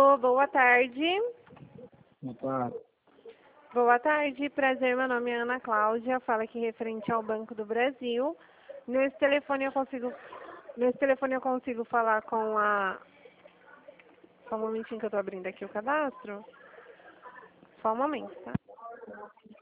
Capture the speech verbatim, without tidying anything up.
Alô, boa tarde. Boa tarde. Boa tarde, prazer, meu nome é Ana Cláudia, fala aqui referente ao Banco do Brasil. Nesse telefone eu consigo, nesse telefone eu consigo falar com a... Só um momentinho que eu tô abrindo aqui o cadastro. Só um momento, tá?